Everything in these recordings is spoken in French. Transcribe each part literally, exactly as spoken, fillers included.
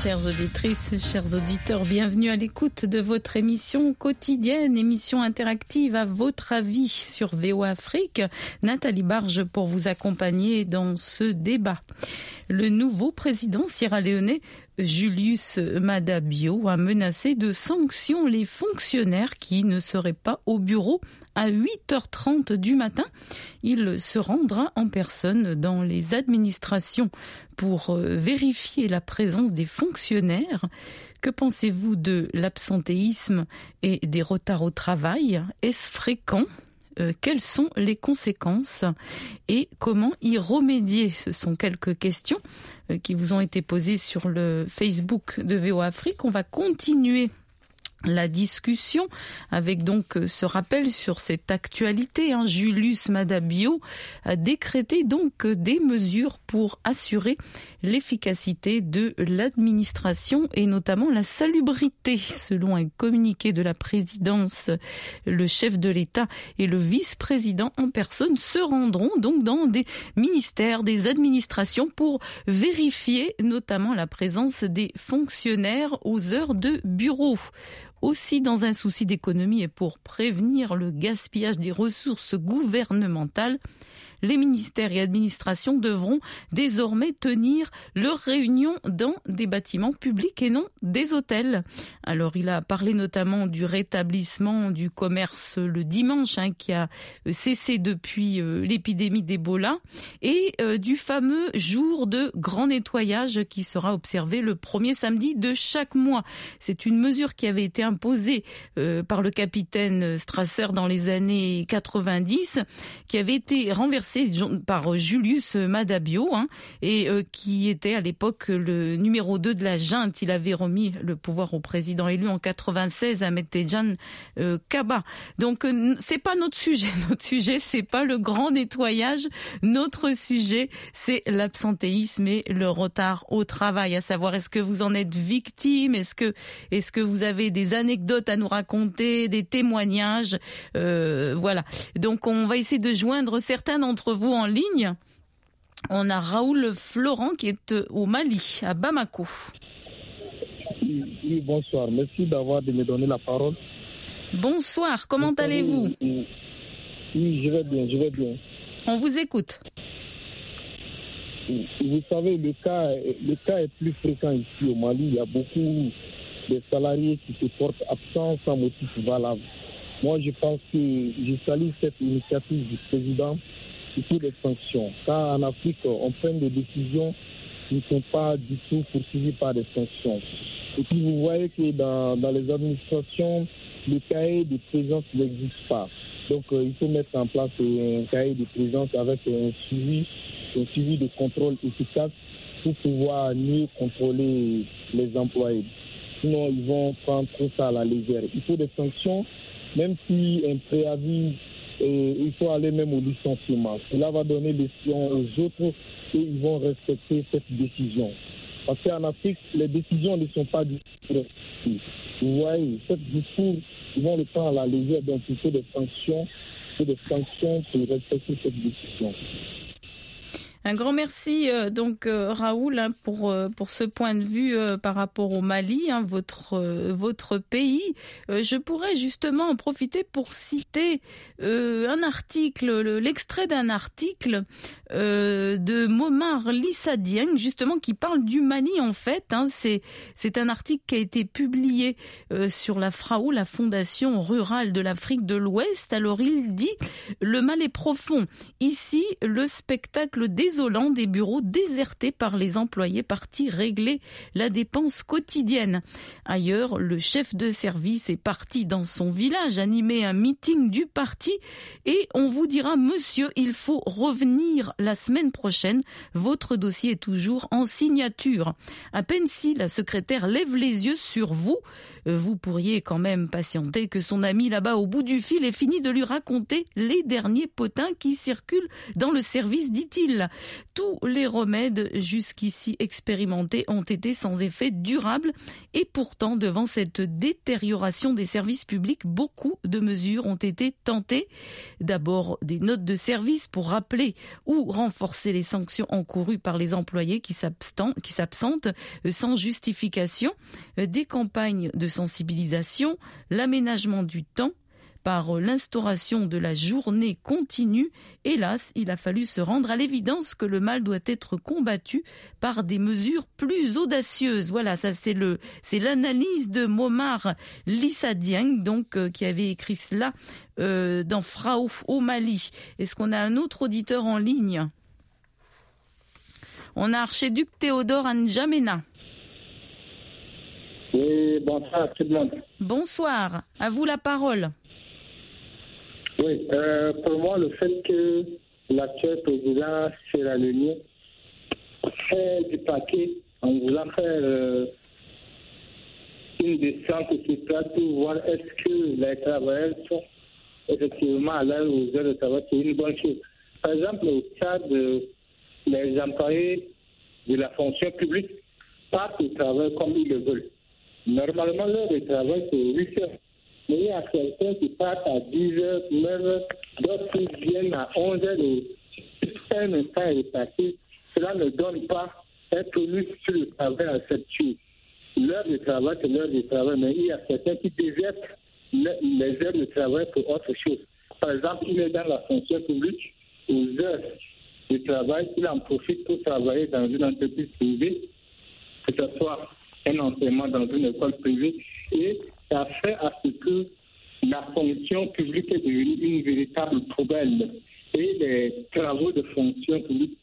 Chères auditrices, chers auditeurs, bienvenue à l'écoute de votre émission quotidienne, émission interactive à votre avis sur V O A Afrique. Nathalie Barge pour vous accompagner dans ce débat. Le nouveau président sierra-léonais Julius Maada Bio a menacé de sanctions les fonctionnaires qui ne seraient pas au bureau à huit heures trente du matin. Il se rendra en personne dans les administrations pour vérifier la présence des fonctionnaires. Que pensez-vous de l'absentéisme et des retards au travail? Est-ce fréquent? Euh, quelles sont les conséquences et comment y remédier? Ce sont quelques questions euh, qui vous ont été posées sur le Facebook de V O A Afrique. On va continuer la discussion avec donc ce rappel sur cette actualité. Hein. Julius Maada Bio a décrété donc des mesures pour assurer l'efficacité de l'administration et notamment la salubrité. Selon un communiqué de la présidence, le chef de l'État et le vice-président en personne se rendront donc dans des ministères, des administrations pour vérifier notamment la présence des fonctionnaires aux heures de bureau. Aussi, dans un souci d'économie et pour prévenir le gaspillage des ressources gouvernementales, les ministères et administrations devront désormais tenir leurs réunions dans des bâtiments publics et non des hôtels. Alors, il a parlé notamment du rétablissement du commerce le dimanche, hein, qui a cessé depuis euh, l'épidémie d'Ebola, et euh, du fameux jour de grand nettoyage qui sera observé le premier samedi de chaque mois. C'est une mesure qui avait été imposée euh, par le capitaine Strasser dans les années quatre-vingt-dix, qui avait été renversée par Julius Maada Bio, hein, et euh, qui était à l'époque le numéro deux de la junte. Il avait remis le pouvoir au président élu en quatre-vingt-seize, Ahmed Tejan euh, Kaba. Donc euh, c'est pas notre sujet. Notre sujet, c'est pas le grand nettoyage. Notre sujet, c'est l'absentéisme et le retard au travail. À savoir, est-ce que vous en êtes victime? Est-ce que est-ce que vous avez des anecdotes à nous raconter, des témoignages? euh, Voilà. Donc on va essayer de joindre certains d'entre vous en ligne. On a Raoul Florent qui est au Mali, à Bamako. Oui, bonsoir. Merci d'avoir de me donner la parole. Bonsoir, comment vous allez-vous? Oui, oui, je vais bien, je vais bien. On vous écoute. Vous savez, le cas, le cas est plus fréquent ici au Mali. Il y a beaucoup de salariés qui se portent absents sans motif valable. Moi, je pense que je salue cette initiative du président. Il faut des sanctions. Car en Afrique, on prend des décisions qui ne sont pas du tout poursuivies par des sanctions. Et puis vous voyez que dans, dans les administrations, le cahier de présence n'existe pas. Donc euh, il faut mettre en place un cahier de présence avec un suivi, un suivi de contrôle efficace pour pouvoir mieux contrôler les employés. Sinon, ils vont prendre tout ça à la légère. Il faut des sanctions, même si un préavis, euh, il faut aller même au licenciement. Cela va donner leçon aux autres et ils vont respecter cette décision. Parce qu'en Afrique, les décisions ne sont pas du tout respectées. Vous voyez, ce discours, ils vont le prendre à la légère, donc il faut des sanctions, il faut des sanctions pour respecter cette décision. Un grand merci euh, donc euh, Raoul hein, pour euh, pour ce point de vue euh, par rapport au Mali, hein, votre euh, votre pays. Euh, je pourrais justement en profiter pour citer euh, un article, le, l'extrait d'un article euh, de Momar Lissa Dieng, justement qui parle du Mali en fait. Hein, c'est c'est un article qui a été publié euh, sur la F R A O, la Fondation rurale de l'Afrique de l'Ouest. Alors il dit: le mal est profond. Ici, le spectacle des désolant des bureaux désertés par les employés partis régler la dépense quotidienne. Ailleurs, le chef de service est parti dans son village animer un meeting du parti et on vous dira: monsieur, il faut revenir la semaine prochaine, votre dossier est toujours en signature. À peine si la secrétaire lève les yeux sur vous vous pourriez quand même patienter que son ami là-bas au bout du fil ait fini de lui raconter les derniers potins qui circulent dans le service, dit-il. Tous les remèdes jusqu'ici expérimentés ont été sans effet durable et pourtant, devant cette détérioration des services publics, beaucoup de mesures ont été tentées. D'abord, des notes de service pour rappeler ou renforcer les sanctions encourues par les employés qui s'absentent sans justification, des campagnes de sensibilisation, l'aménagement du temps, par l'instauration de la journée continue. Hélas, il a fallu se rendre à l'évidence que le mal doit être combattu par des mesures plus audacieuses. Voilà, ça c'est le, c'est l'analyse de Momar Lissa Dieng, donc euh, qui avait écrit cela euh, dans Fraouf au Mali. Est-ce qu'on a un autre auditeur en ligne? On a Archiduc Théodore N'Djamena. Oui, bonsoir tout le monde. Bonsoir, à vous la parole. Oui, euh, pour moi, le fait que l'actuel président sierra-léonien fait du paquet en voulant faire euh, une descente sur place pour voir est-ce que les travailleurs sont effectivement à l'aise aux heures de travail, c'est une bonne chose. Par exemple, au Tchad, les employés de la fonction publique partent au travail comme ils le veulent. Normalement, l'heure de travail, c'est huit heures. Mais il y a certains qui partent à dix heures, neuf heures, d'autres qui viennent à onze heures. Un instant est passé. Cela ne donne pas un tonus sur le travail à cette chose. L'heure de travail, c'est l'heure de travail, mais il y a certains qui déviennent les heures de travail pour autre chose. Par exemple, il est dans la fonction publique, aux heures de travail, il en profite pour travailler dans une entreprise privée, que ce soit un enseignement dans une école privée, et ça fait à ce que la fonction publique est devenue une véritable poubelle et les travaux de fonction publique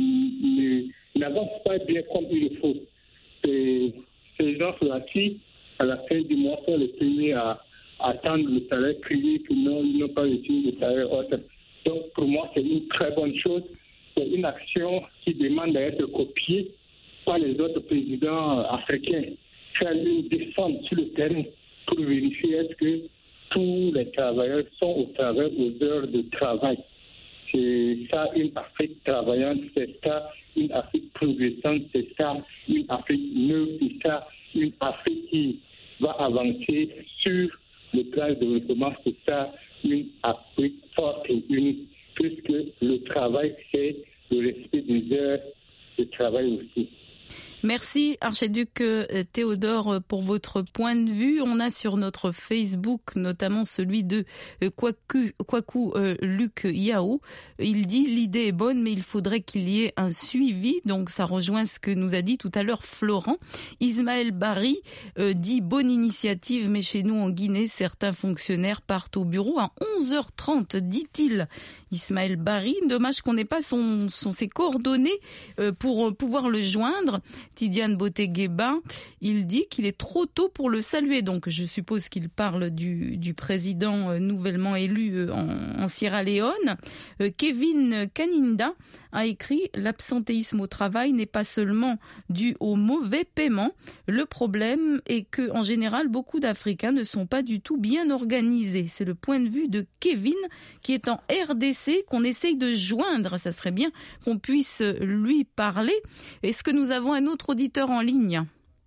n'avancent pas bien comme il le faut. Et ces gens-là qui, à la fin du mois, sont les premiers à attendre le salaire privé, que non, ils n'ont pas reçu le salaire autre. Donc pour moi, c'est une très bonne chose. C'est une action qui demande d'être copiée par les autres présidents africains. Faire une descente sur le terrain pour vérifier est-ce que tous les travailleurs sont au travail aux heures de travail. C'est ça une Afrique travaillante, c'est ça une Afrique progressante, c'est ça une Afrique neuve, c'est ça une Afrique qui va avancer sur le plan de développement, c'est ça une Afrique forte et unique, puisque le travail, c'est le respect des heures de travail aussi. Merci Archiduc Théodore pour votre point de vue. On a sur notre Facebook notamment celui de Kwaku, Kwaku euh, Luc Yao. Il dit l'idée est bonne mais il faudrait qu'il y ait un suivi. Donc ça rejoint ce que nous a dit tout à l'heure Florent. Ismaël Barry euh, dit bonne initiative mais chez nous en Guinée certains fonctionnaires partent au bureau à onze heures trente, dit-il. Ismaël Barry, dommage qu'on n'ait pas son, son, ses coordonnées euh, pour pouvoir le joindre. Tidiane Botegueba, il dit qu'il est trop tôt pour le saluer. Donc je suppose qu'il parle du, du président euh, nouvellement élu euh, en, en Sierra Leone. Euh, Kevin Kaninda a écrit « L'absentéisme au travail n'est pas seulement dû au mauvais paiement. Le problème est que, en général, beaucoup d'Africains ne sont pas du tout bien organisés. » C'est le point de vue de Kevin qui est en R D C, qu'on essaye de joindre. Ça serait bien qu'on puisse lui parler. Est-ce que nous avons un autre auditeur en ligne ?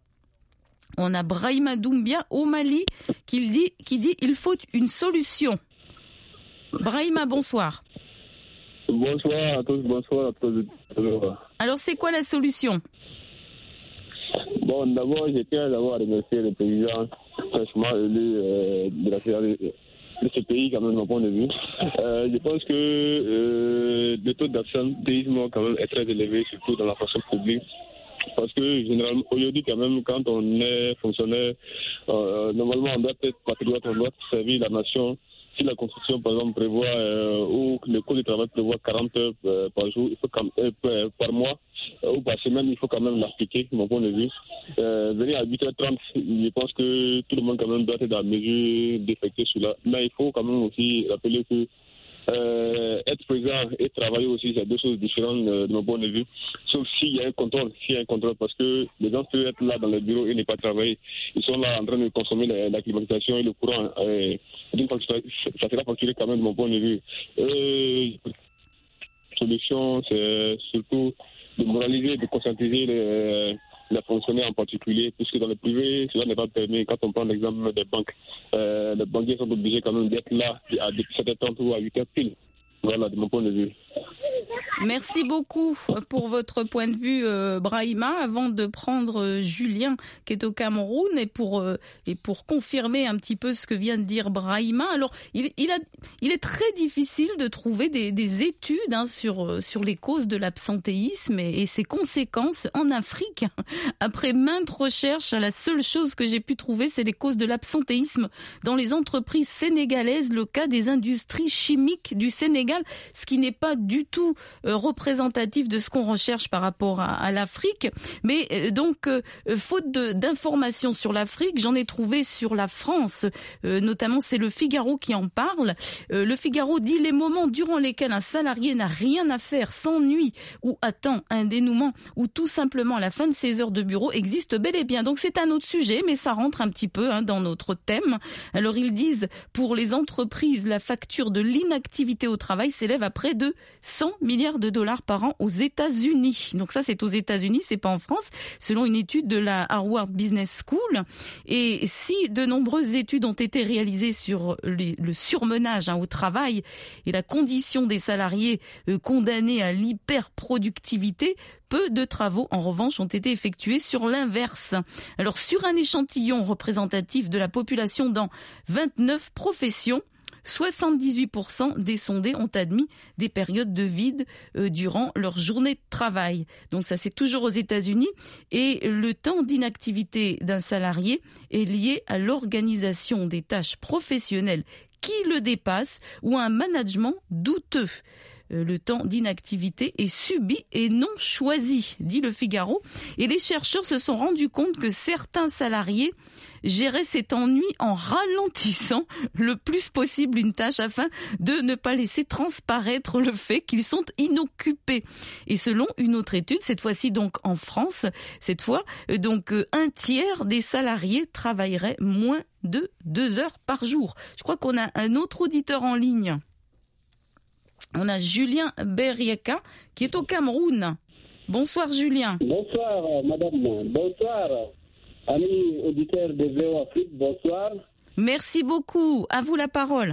On a Brahima Doumbia au Mali qui dit, qui dit il faut une solution. Brahima, bonsoir. Bonsoir à tous, bonsoir à tous. Alors, c'est quoi la solution ? Bon, d'abord, je tiens d'abord à remercier le président fraîchement élu euh, de, la, de ce pays, quand même, de mon point de vue. Euh, je pense que euh, le taux d'absentéisme, quand même, est très élevé, surtout dans la fonction publique. Parce que, généralement, aujourd'hui, quand même, quand on est fonctionnaire, euh, normalement, on doit être patriote, on doit servir la nation. Si la Constitution, par exemple, prévoit, euh, ou le Code du travail prévoit quarante heures euh, par jour, il faut quand même, euh, par mois euh, ou par semaine, il faut quand même l'appliquer, de mon point de vue. Euh, venir à huit heures trente, je pense que tout le monde, quand même, doit être dans la mesure d'effectuer cela. Mais il faut quand même aussi rappeler que Euh, être présent et travailler aussi, c'est deux choses différentes euh, de mon point de vue. Sauf s'il y a un contrôle, s'il y a un contrôle, parce que les gens peuvent être là dans le bureau et ne pas travailler. Ils sont là en train de consommer la, la climatisation et le courant. Euh, donc ça, ça sera facturé quand même de mon point de vue. Euh, la solution, c'est surtout de moraliser, de conscientiser les, les fonctionnaires en particulier, puisque dans le privé, cela n'est pas permis. Quand on prend l'exemple des banques, euh, les banquiers sont obligés quand même d'être là à dix-sept heures trente ou à huit heures pile. Voilà, de mon point de vue. Merci beaucoup pour votre point de vue, euh, Brahima. Avant de prendre euh, Julien, qui est au Cameroun, et pour euh, et pour confirmer un petit peu ce que vient de dire Brahima. Alors, il, il a, il est très difficile de trouver des, des études hein, sur euh, sur les causes de l'absentéisme et, et ses conséquences en Afrique. Après maintes recherches, la seule chose que j'ai pu trouver, c'est les causes de l'absentéisme dans les entreprises sénégalaises, le cas des industries chimiques du Sénégal. Ce qui n'est pas du tout euh, représentatif de ce qu'on recherche par rapport à, à l'Afrique. Mais euh, donc, euh, faute de, d'informations sur l'Afrique, j'en ai trouvé sur la France. Euh, notamment, c'est le Figaro qui en parle. Euh, le Figaro dit les moments durant lesquels un salarié n'a rien à faire, s'ennuie ou attend un dénouement ou tout simplement à la fin de ses heures de bureau existe bel et bien. Donc, c'est un autre sujet, mais ça rentre un petit peu hein, dans notre thème. Alors, ils disent, pour les entreprises, la facture de l'inactivité au travail s'élève à près de cent milliards de dollars par an aux États-Unis. Donc ça, c'est aux États-Unis, c'est pas en France, selon une étude de la Harvard Business School. Et si de nombreuses études ont été réalisées sur les, le surmenage hein, au travail et la condition des salariés euh, condamnés à l'hyperproductivité, peu de travaux, en revanche, ont été effectués sur l'inverse. Alors, sur un échantillon représentatif de la population dans vingt-neuf professions, soixante-dix-huit pour cent des sondés ont admis des périodes de vide euh, durant leur journée de travail. Donc ça, c'est toujours aux États-Unis. Et le temps d'inactivité d'un salarié est lié à l'organisation des tâches professionnelles qui le dépassent ou à un management douteux. Le temps d'inactivité est subi et non choisi, dit le Figaro. Et les chercheurs se sont rendus compte que certains salariés géraient cet ennui en ralentissant le plus possible une tâche afin de ne pas laisser transparaître le fait qu'ils sont inoccupés. Et selon une autre étude, cette fois-ci donc en France, cette fois, donc un tiers des salariés travailleraient moins de deux heures par jour. Je crois qu'on a un autre auditeur en ligne. On a Julien Berieka qui est au Cameroun. Bonsoir Julien. Bonsoir madame. Bonsoir amis auditeurs de V O Afrique. Bonsoir. Merci beaucoup. À vous la parole.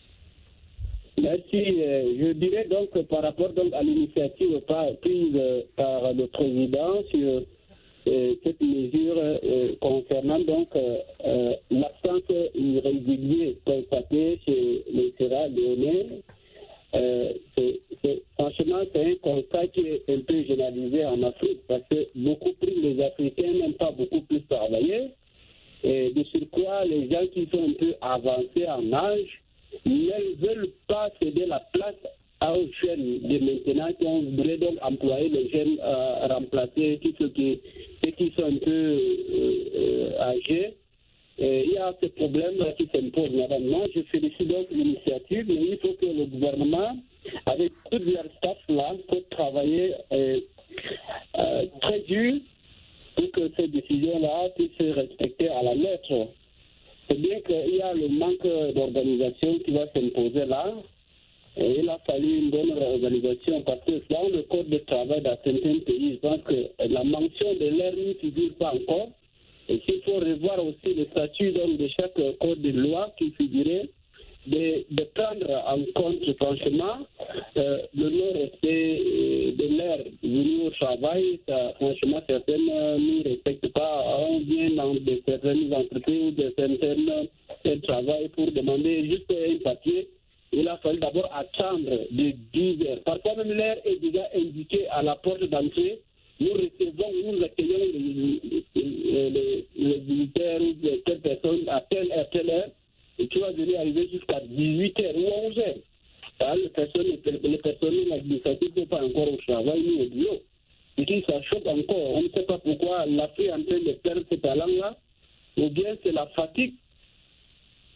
Merci. Je dirais donc par rapport donc à l'initiative prise par le président sur euh, cette mesure euh, concernant donc euh, l'absence irrégulière constatée chez les Sierra-Léonais. Euh, c'est, c'est, franchement, c'est un constat qui est un peu généralisé en Afrique parce que beaucoup plus les Africains n'aiment pas beaucoup plus travailler. Et de surcroît, les gens qui sont un peu avancés en âge ne veulent pas céder la place aux jeunes de maintenant qui on voudrait donc employer les jeunes à remplacer tous ceux qui, ceux qui sont un peu euh, euh, âgés. Et il y a ce problème-là qui s'impose. Moi, je félicite donc l'initiative, mais il faut que le gouvernement, avec tout leur staff-là, peut travailler euh, euh, très dur pour que ces décisions-là puissent se respecter à la lettre. C'est bien qu'il y a le manque d'organisation qui va s'imposer là. Et il a fallu une bonne organisation parce que dans le code de travail dans certains pays, je pense que la mention de l'air ne figure pas encore. Et s'il faut revoir aussi le statut donc, de chaque code de loi qui figurait, de, de prendre en compte franchement euh, le non-respect de l'air venu au travail, ça, franchement certaines ne respectent pas. On vient dans de certaines entreprises ou de certains travail pour demander juste un papier. Il a fallu d'abord attendre de dix heures. Parfois même l'air est déjà indiqué à la porte d'entrée. Nous recevons, nous accueillons les, les, les, les visiteurs ou telle personne à telle heure, telle heure, et tu vas venir arriver jusqu'à dix-huit heures ou onze heures. Alors, les personnes, les personnes administratives ne sont pas encore au travail ni au bureau. Et puis ça choque encore. On ne sait pas pourquoi l'Afrique est en train de perdre ce talent-là, ou bien c'est la fatigue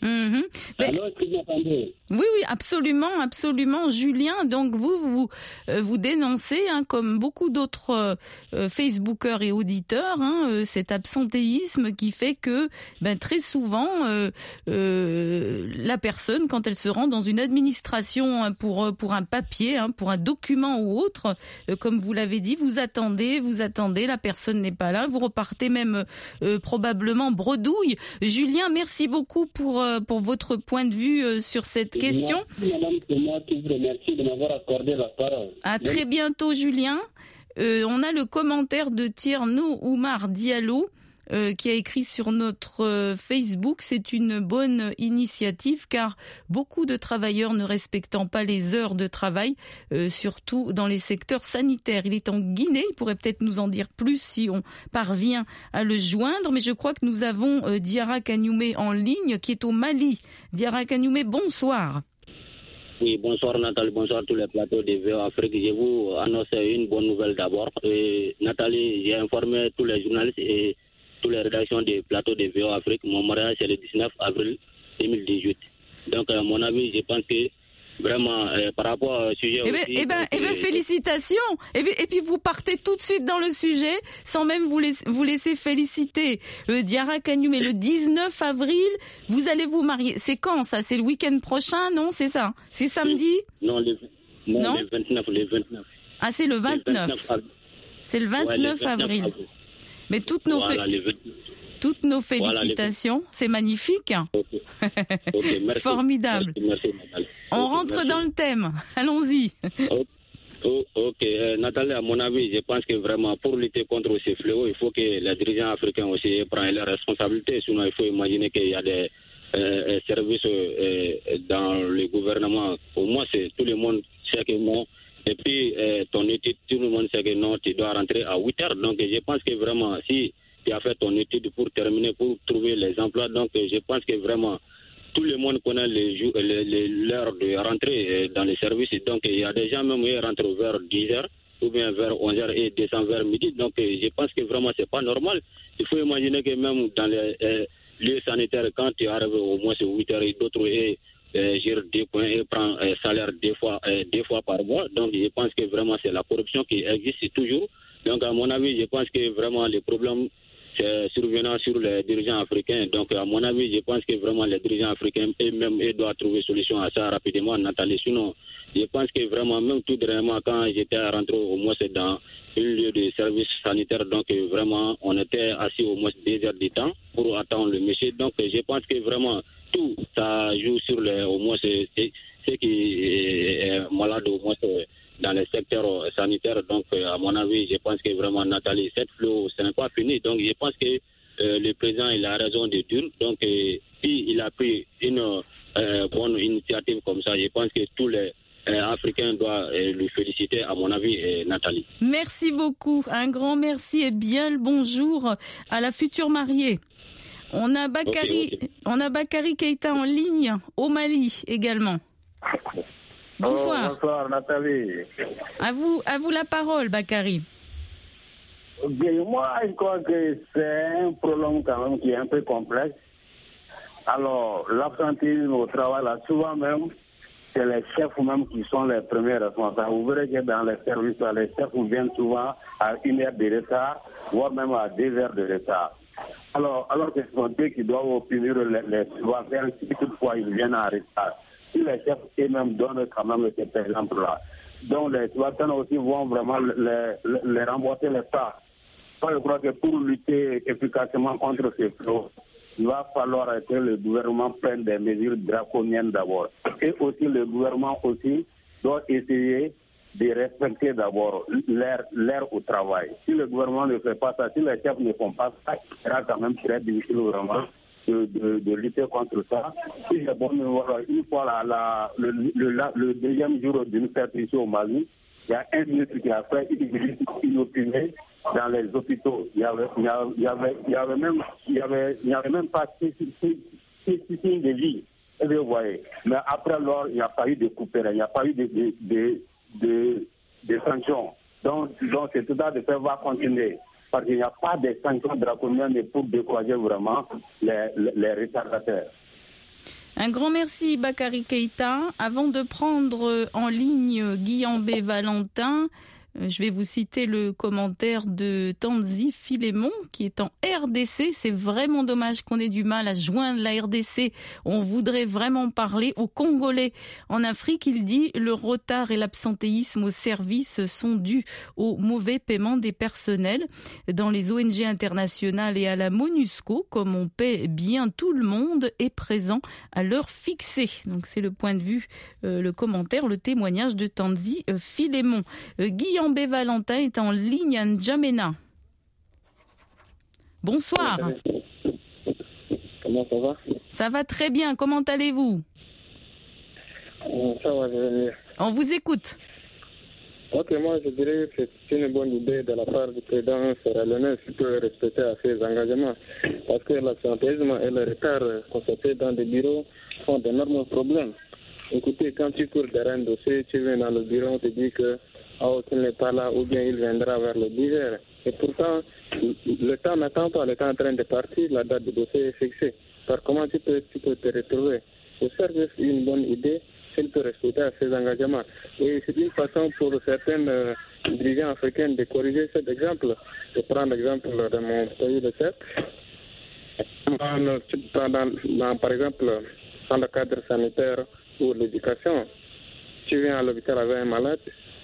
Mmh. Mais... Alors, est-ce que vous m'entendez? Oui, oui, absolument, absolument. Julien, donc vous, vous, euh, vous dénoncez, hein, comme beaucoup d'autres euh, Facebookers et auditeurs, hein, euh, cet absentéisme qui fait que, ben, très souvent, euh, euh, la personne, quand elle se rend dans une administration hein, pour pour un papier, hein, pour un document ou autre, euh, comme vous l'avez dit, vous attendez, vous attendez, la personne n'est pas là, vous repartez même euh, probablement bredouille. Julien, merci beaucoup pour euh, pour votre point de vue euh, sur cette question. Merci, madame, c'est moi qui vous remercie de m'avoir accordé la parole. À très bientôt, Julien. Euh, on a le commentaire de Tierno Oumar Diallo euh, qui a écrit sur notre euh, Facebook. C'est une bonne initiative car beaucoup de travailleurs ne respectant pas les heures de travail, euh, surtout dans les secteurs sanitaires. Il est en Guinée, il pourrait peut-être nous en dire plus si on parvient à le joindre, mais je crois que nous avons euh, Diarra Kanyoumé en ligne qui est au Mali. Diarra Kanyoumé, bonsoir. Oui, bonsoir Nathalie, bonsoir tous les plateaux de V O Afrique. Je vous annonce une bonne nouvelle d'abord. Et, Nathalie, j'ai informé tous les journalistes et toutes les rédactions des plateaux de V O Afrique. Mon mariage c'est le dix-neuf avril deux mille dix-huit. Donc, à mon avis, je pense que vraiment, euh, par rapport au sujet eh ben, aussi... Eh bien, eh ben, euh, félicitations. Et, et puis, vous partez tout de suite dans le sujet, sans même vous laisser, vous laisser féliciter. Euh, Diarra Kanyoumé, le dix-neuf avril, vous allez vous marier. C'est quand, ça? C'est le week-end prochain, non? C'est ça? C'est samedi? Non, le, non, non le vingt-neuf, le vingt-neuf. Ah, c'est le vingt-neuf. Le c'est le vingt-neuf, ouais, le vingt-neuf avril. avril. Mais toutes nos, voilà, fé... toutes nos félicitations. Voilà, les... C'est magnifique. Okay. Okay, merci. Formidable. Merci, merci, On okay, rentre merci. dans le thème. Allons-y. Oh, oh, ok, euh, Nathalie, à mon avis, je pense que vraiment pour lutter contre ces fléaux, il faut que les dirigeants africains aussi prennent leurs responsabilités. Sinon, il faut imaginer qu'il y a des euh, services euh, dans le gouvernement. Pour moi, c'est tout le monde sait que non. Et puis, euh, ton étude, tout le monde sait que non, tu dois rentrer à huit heures. Donc, je pense que vraiment, si tu as fait ton étude pour terminer, pour trouver les emplois, donc je pense que vraiment, tout le monde connaît les jours, les, les, l'heure de rentrée dans les services. Donc, il y a des gens même qui rentrent vers dix heures ou bien vers onze heures et descendent vers midi. Donc, je pense que vraiment, c'est pas normal. Il faut imaginer que même dans les euh, lieux sanitaires, quand tu arrives au moins c'est huit heures et d'autres et euh, gèrent des points et prend euh, salaire deux fois, euh, deux fois par mois. Donc, je pense que vraiment, c'est la corruption qui existe toujours. Donc, à mon avis, je pense que vraiment, les problèmes c'est survenant sur les dirigeants africains. Donc, à mon avis, je pense que vraiment les dirigeants africains eux-mêmes ils doivent trouver solution à ça rapidement, Nathalie. Sinon, je pense que vraiment, même tout dernièrement, quand j'étais rentré au moins c'est dans un lieu de service sanitaire, donc vraiment, on était assis au moins deux heures de temps pour attendre le monsieur. Donc, je pense que vraiment, tout ça joue sur les, au moins, c'est ce qui est malade, au moins, c'est dans les secteurs sanitaires. Donc, à mon avis, je pense que vraiment, Nathalie, cette flot, ce n'est pas fini. Donc, je pense que euh, le président, il a raison de dire. Donc, euh, si il a pris une euh, bonne initiative comme ça, je pense que tous les euh, Africains doivent euh, lui féliciter, à mon avis, euh, Nathalie. Merci beaucoup. Un grand merci et bien le bonjour à la future mariée. On a Bakary, okay, okay. on a Bakary Keïta en ligne au Mali également. Bonsoir. Oh, bonsoir Nathalie. À vous, à vous la parole, Bakary. Okay, moi, je crois que c'est un problème quand même qui est un peu complexe. Alors, l'absentéisme au travail, là, souvent même, c'est les chefs même qui sont les premiers responsables. Vous verrez que dans les services, là, les chefs viennent souvent à une heure de retard, voire même à deux heures de retard. Alors, alors que ce sont eux qui doivent obtenir les, les subventions si toutefois ils viennent en retard. Si les chefs eux-mêmes donnent quand même cet exemple-là. Donc les subventions aussi vont vraiment les, les, les rembourser les pas. Moi, je crois que pour lutter efficacement contre ces fléaux, il va falloir que le gouvernement prenne des mesures draconiennes d'abord. Et aussi le gouvernement aussi doit essayer de respecter d'abord l'air, l'air au travail. Si le gouvernement ne fait pas ça, si les chefs ne font pas ça, il sera quand même très difficile vraiment de, de, de lutter contre ça. Si bon, voilà, une fois la, la, le, le, la, le deuxième jour d'une fête ici au Mali, il y a un ministre qui a fait une visite inopinée dans les hôpitaux. Il y avait, il y avait, il y avait même, il y avait, il y avait même pas six signes de vie. Vous voyez. Mais après lors, il n'y a pas eu de coupure, il n'y a pas eu de, de, de, de, de sanctions. Donc, donc c'est tout à fait va continuer. Parce qu'il n'y a pas de sanctions draconiennes pour décourager vraiment les, les, les retardataires. Un grand merci Bakary Keïta. Avant de prendre en ligne Guillaume Valentin, je vais vous citer le commentaire de Tanzi Philémon qui est en R D C. C'est vraiment dommage qu'on ait du mal à joindre la R D C. On voudrait vraiment parler aux Congolais. En Afrique, il dit, le retard et l'absentéisme au service sont dus au mauvais paiement des personnels. Dans les O N G internationales et à la MONUSCO, comme on paie bien, tout le monde est présent à l'heure fixée. Donc c'est le point de vue, euh, le commentaire, le témoignage de Tanzi euh, Philémon. Euh, Guillaume B. Valentin est en ligne à N'Djamena. Bonsoir. Comment ça va? Ça va très bien. Comment allez-vous? Ça va, je vais mieux. On vous écoute. Ok, moi je dirais que c'est une bonne idée de la part du président sierra-léonais qui peut respecter à ses engagements. Parce que l'absentéisme et le retard constaté dans des bureaux font d'énormes problèmes. Écoutez, quand tu cours derrière un dossier, tu viens dans le bureau, on te dit que oh, qu'il n'est pas là ou bien il viendra vers le dix heures. Et pourtant, le temps n'attend pas, le temps est en train de partir, la date du dossier est fixée. Par comment tu peux, tu peux te retrouver? Le service est une bonne idée, s'il peut respecter à ses engagements. Et c'est une façon pour certains euh, dirigeants africains de corriger cet exemple. Je prends l'exemple de mon pays, le C E P. Par exemple, dans le cadre sanitaire ou l'éducation, tu viens à l'hôpital avec un malade.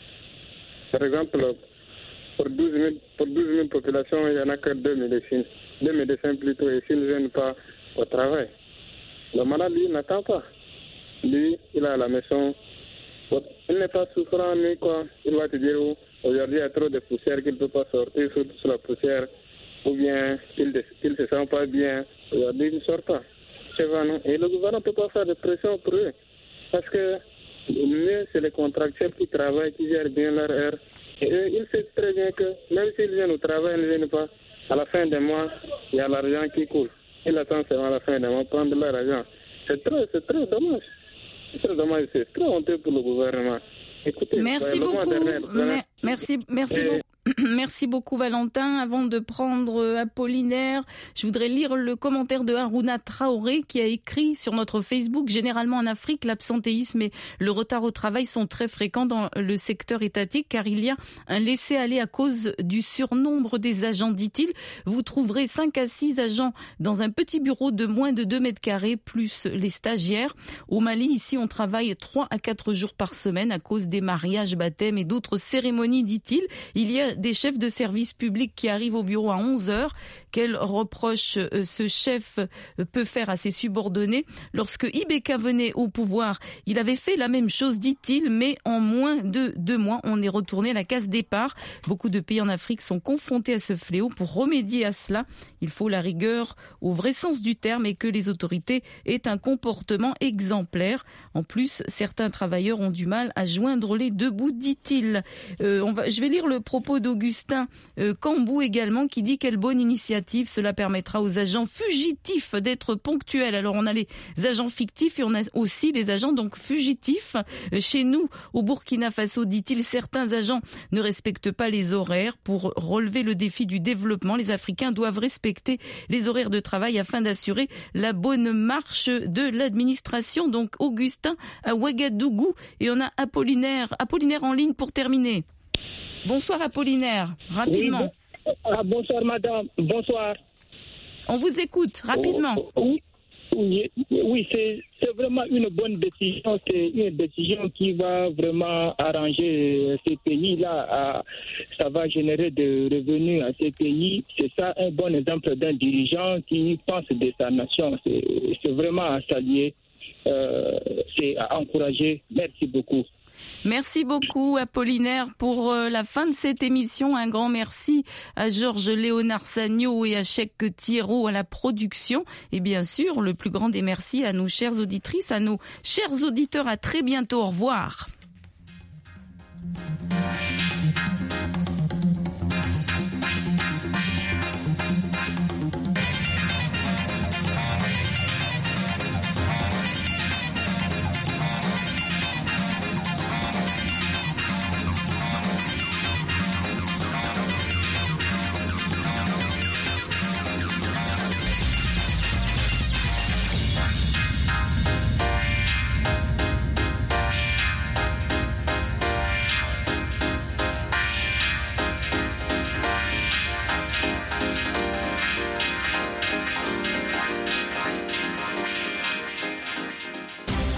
Par exemple, pour douze mille populations, il n'y en a que deux médecins, deux médecins plutôt, et s'ils ne viennent pas au travail. Le malade, lui, n'attend pas. Lui, il est à la maison. Il n'est pas souffrant, ni quoi. Il va te dire, oh, aujourd'hui, il y a trop de poussière qu'il ne peut pas sortir sur, sur la poussière. Ou bien, il ne se sent pas bien. Aujourd'hui, il ne sort pas. Et le gouvernement ne peut pas faire de pression pour eux. Parce que le mieux, c'est les contractuels qui travaillent, qui gèrent bien leur heure. Et eux, ils savent très bien que même s'ils viennent au travail, ils ne viennent pas. À la fin du mois, il y a l'argent qui coule. Ils attendent seulement à la fin du mois prendre leur argent. C'est très, c'est très dommage. C'est très dommage, c'est très honteux pour le gouvernement. Écoutez, merci beaucoup. Dernier, merci, merci beaucoup. Merci beaucoup Valentin. Avant de prendre Apollinaire, je voudrais lire le commentaire de Harouna Traoré qui a écrit sur notre Facebook. Généralement en Afrique, l'absentéisme et le retard au travail sont très fréquents dans le secteur étatique car il y a un laisser-aller à cause du surnombre des agents, dit-il. Vous trouverez cinq à six agents dans un petit bureau de moins de deux mètres carrés plus les stagiaires. Au Mali, ici, on travaille trois à quatre jours par semaine à cause des mariages, baptêmes et d'autres cérémonies, dit-il. Il y a des chefs de service public qui arrivent au bureau à onze heures. Quel reproche ce chef peut faire à ses subordonnés? Lorsque Ibeka venait au pouvoir, il avait fait la même chose, dit-il, mais en moins de deux mois, on est retourné à la case départ. Beaucoup de pays en Afrique sont confrontés à ce fléau. Pour remédier à cela, il faut la rigueur au vrai sens du terme et que les autorités aient un comportement exemplaire. En plus, certains travailleurs ont du mal à joindre les deux bouts, dit-il. Euh, on va, je vais lire le propos d'Augustin euh, Cambou également qui dit quelle bonne initiative. Cela permettra aux agents fugitifs d'être ponctuels. Alors on a les agents fictifs et on a aussi les agents donc fugitifs. Chez nous, au Burkina Faso, dit-il, certains agents ne respectent pas les horaires. Pour relever le défi du développement, les Africains doivent respecter les horaires de travail afin d'assurer la bonne marche de l'administration. Donc Augustin à Ouagadougou et on a Apollinaire. Apollinaire en ligne pour terminer. Bonsoir Apollinaire, rapidement. Oui, ah, bonsoir madame, bonsoir. On vous écoute, rapidement. Oui, oui, oui c'est, c'est vraiment une bonne décision. C'est une décision qui va vraiment arranger ces pays-là. Ça va générer des revenus à ces pays. C'est ça un bon exemple d'un dirigeant qui pense de sa nation. C'est, c'est vraiment à saluer, euh, c'est à encourager. Merci beaucoup. Merci beaucoup Apollinaire pour la fin de cette émission. Un grand merci à Georges Léonard Sagno et à Chèque Thierot à la production. Et bien sûr, le plus grand des merci à nos chères auditrices, à nos chers auditeurs. À très bientôt. Au revoir.